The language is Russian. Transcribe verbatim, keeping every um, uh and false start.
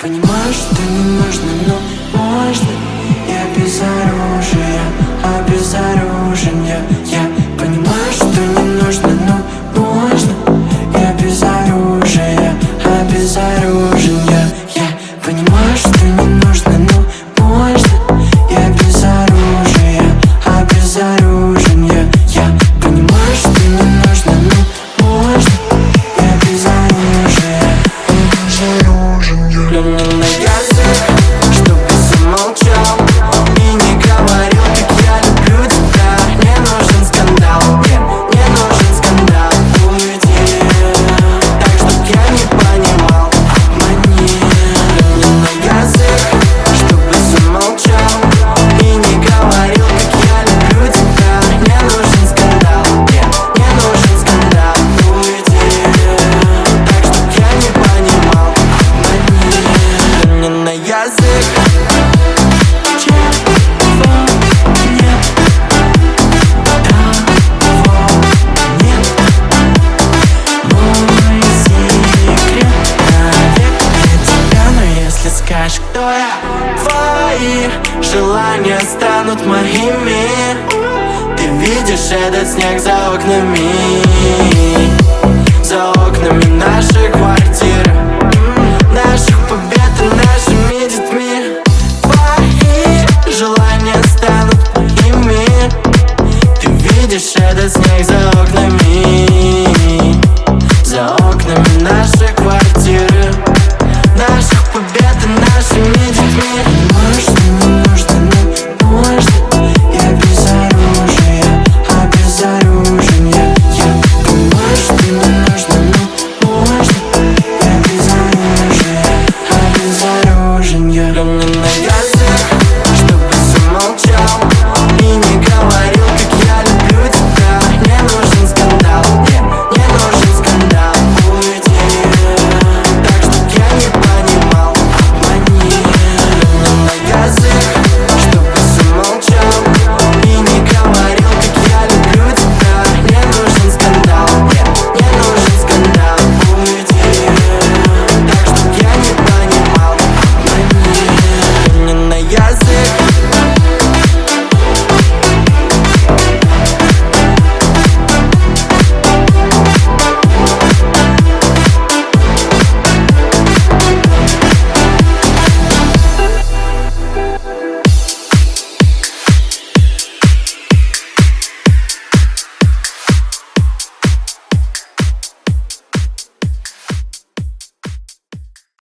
понимаю, что не нужно, но можно. Я без оружия, обезоружен я. Я понимаю, что не нужно, но можно. Я без оружия, обезоружен я. Я понимаю, что не нужно, но можно. Я без оружия, обезоружен я. Я понимаю, что не нужно, но можно. Я без оружия, обезоружен я. Плюнь мне на язык, чтобы замолчал и не говорил, как я люблю тебя. Не нужен скандал, нет, не нужен скандал. Уйди, так, чтоб я не понимал, обмани. Плюнь мне на язык, чтобы замолчал и не говорил, как я люблю тебя. Не нужен скандал, нет, не нужен скандал. Уйди, так, чтоб я не понимал, обмани. Плюнь мне на язык. Скажешь, кто я? Твои желания станут моими. Ты видишь этот снег за окнами, за окнами нашей квартиры.